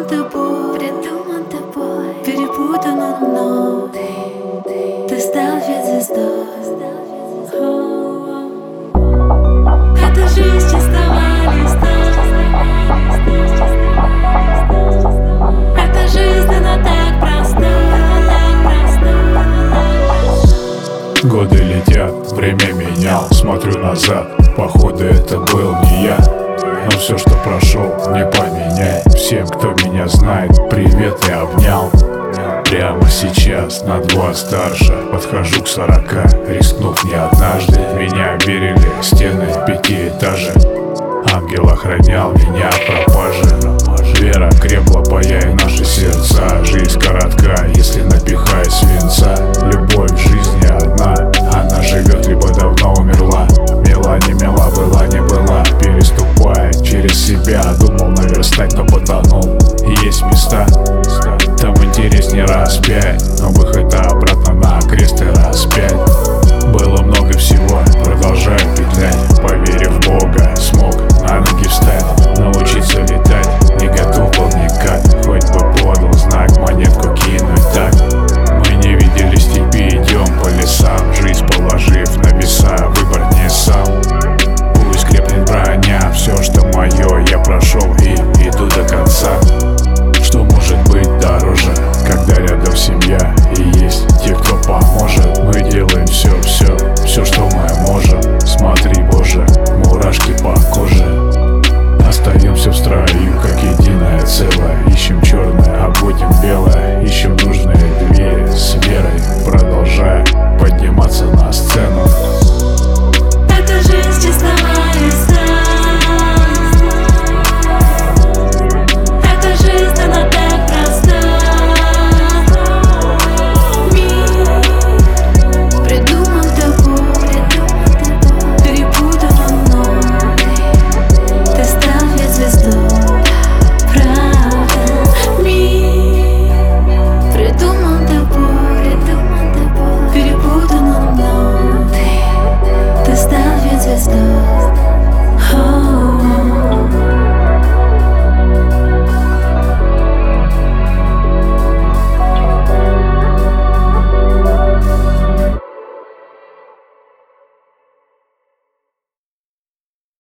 придуман тобой, перепутан он мной. Ты стал ведь звездой. Это жизнь чистого листа. Это жизнь, она так проста. Годы летят, время менял, смотрю назад, походу это был не я. Но все, что прошел, не поменяй. Всем, кто меня знает, привет и обнял. Прямо сейчас, на 2 старше, подхожу к 40, рискнув не однажды. Меня берегли стены 5 этажей. Ангел охранял меня от пропажи. Вера крепла, паяя наши сердца. Жизнь коротка, если напихай свинца. Любовь в жизни одна, она живет, либо давно умерла. Мила не мила, была не была, переступая через себя. Думал наверстать, но